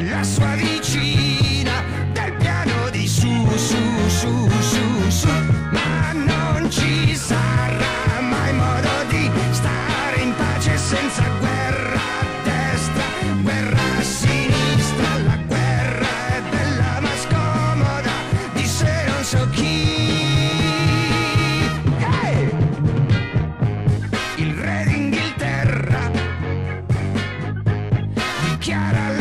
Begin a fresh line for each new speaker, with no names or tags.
la sua vicina del piano di su, ma non ci sarà mai modo di stare in pace senza guerra a destra, guerra a sinistra. La guerra è bella ma scomoda, disse non so chi. Hey! Il re d'Inghilterra dichiara